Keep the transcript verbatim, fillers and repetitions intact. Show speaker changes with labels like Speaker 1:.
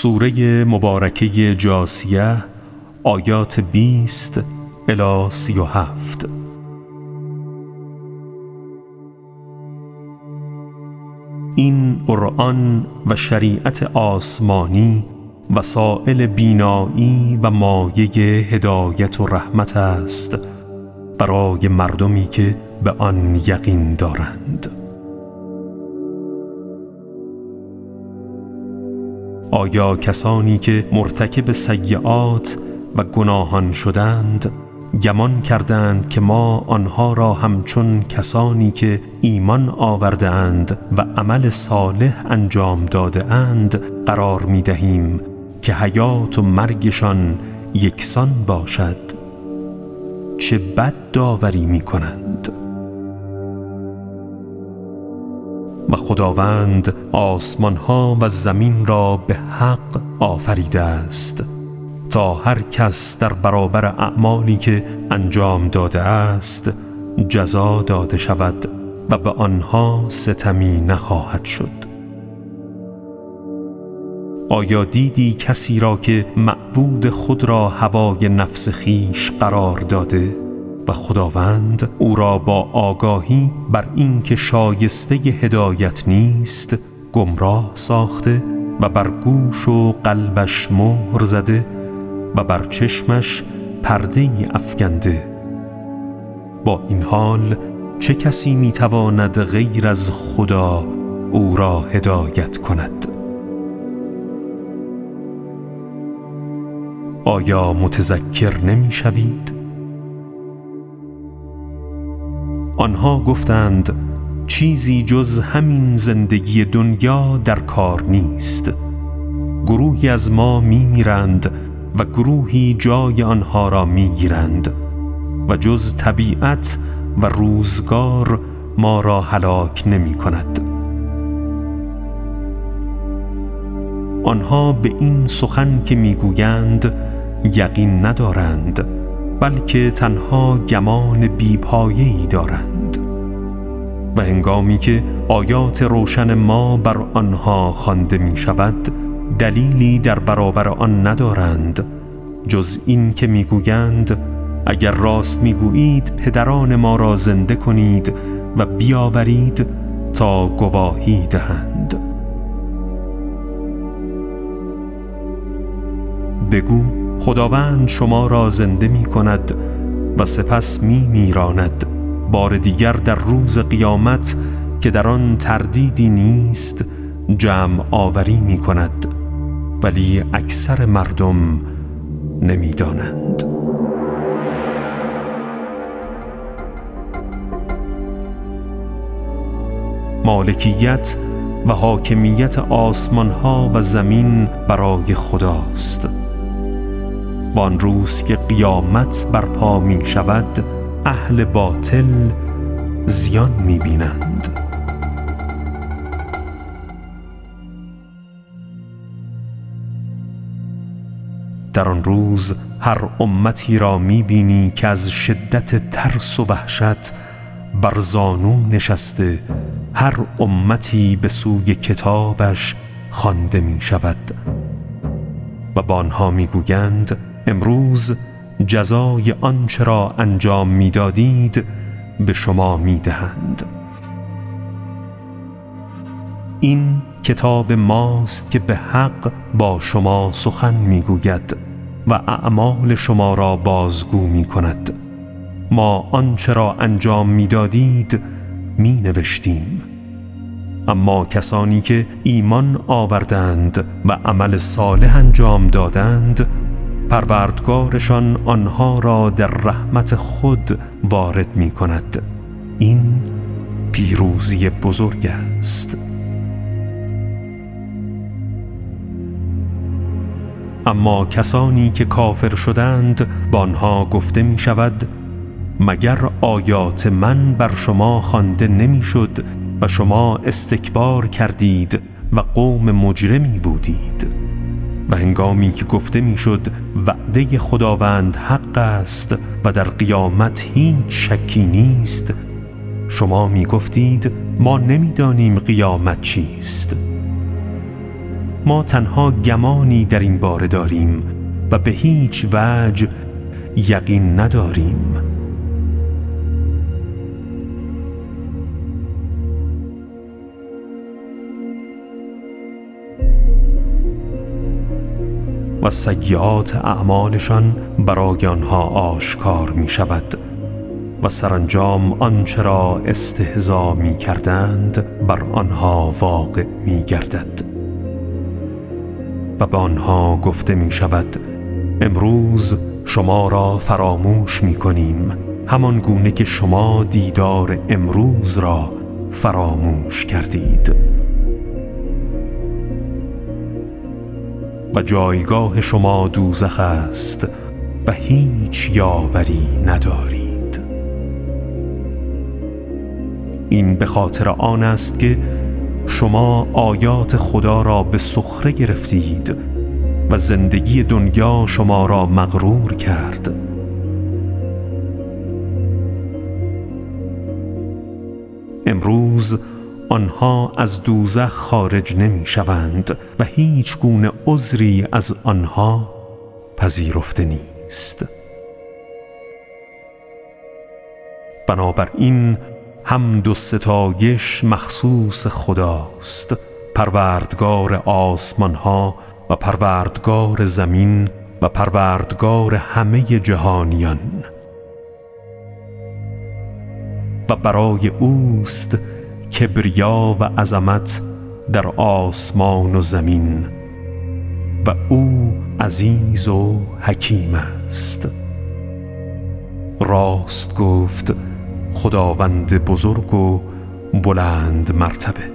Speaker 1: سوره مبارکه جاثیه آیات بیست الی سی و هفت. این قرآن و شریعت آسمانی وسائل بینایی و مایه هدایت و رحمت است برای مردمی که به آن یقین دارند. آیا کسانی که مرتکب سیئات و گناهان شدند گمان کردند که ما آنها را همچون کسانی که ایمان آورده اند و عمل صالح انجام داده اند قرار می دهیم که حیات و مرگشان یکسان باشد؟ چه بد داوری می کنند. و خداوند آسمان ها و زمین را به حق آفریده است تا هر کس در برابر اعمالی که انجام داده است جزا داده شود و به آنها ستمی نخواهد شد. آیا دیدی کسی را که معبود خود را هوای نفس خیش قرار داده و خداوند او را با آگاهی بر این که شایسته هدایت نیست گمراه ساخته و بر گوش و قلبش مهر زده و بر چشمش پرده‌ای افکنده؟ با این حال چه کسی میتواند غیر از خدا او را هدایت کند؟ آیا متذکر نمی شوید؟ آنها گفتند چیزی جز همین زندگی دنیا در کار نیست. گروهی از ما می میرند و گروهی جای آنها را می گیرند و جز طبیعت و روزگار ما را هلاک نمی کند. آنها به این سخن که می گویند یقین ندارند بلکه تنها گمان بی‌پایه‌ای دارند. و هنگامی که آیات روشن ما بر آنها خوانده می شود دلیلی در برابر آن ندارند جز این که می گویند اگر راست می گویید پدران ما را زنده کنید و بیاورید تا گواهی دهند. بگو خداوند شما را زنده می کند و سپس می میراند بار دیگر در روز قیامت که در آن تردیدی نیست جمع آوری می کند ولی اکثر مردم نمی دانند. مالکیت و حاکمیت آسمان ها و زمین برای خداست. و آن روز که قیامت برپا می شود اهل باطل زیان می بینند. در آن روز هر امتی را می بینی که از شدت ترس و وحشت بر زانو نشسته هر امتی به سوی کتابش خوانده می شود و با آنها می گویند امروز جزای آنچه را انجام می دادید به شما می دهند. این کتاب ماست که به حق با شما سخن می گوید و اعمال شما را بازگو می کند. ما آنچه را انجام می دادید می نوشتیم. اما کسانی که ایمان آوردند و عمل صالح انجام دادند پروردگارشان آنها را در رحمت خود وارد می کند. این پیروزی بزرگ است. اما کسانی که کافر شدند با آنها گفته می شود مگر آیات من بر شما خوانده نمی شد و شما استکبار کردید و قوم مجرمی بودید؟ و هنگامی که گفته می شد وعده خداوند حق است و در قیامت هیچ شکی نیست شما می گفتید ما نمی دانیم قیامت چیست. ما تنها گمانی در این باره داریم و به هیچ وجه یقین نداریم. و سیئات اعمالشان برای آنها آشکار می شود و سرانجام آنچه را استهزا می کردند بر آنها واقع می گردد و به آنها گفته می شود امروز شما را فراموش می کنیم، همان گونه که شما دیدار امروز را فراموش کردید و جایگاه شما دوزخ است و هیچ یاوری ندارید. این به خاطر آن است که شما آیات خدا را به سخره گرفتید و زندگی دنیا شما را مغرور کرد. امروز آنها از دوزخ خارج نمی شوند و هیچ گونه عذری از آنها پذیرفته نیست. بنابراین حمد و ستایش مخصوص خداست، پروردگار آسمان ها و پروردگار زمین و پروردگار همه جهانیان، و برای اوست کبریا و عظمت در آسمان و زمین و او عزیز و حکیم است. راست گفت خداوند بزرگ و بلند مرتبه.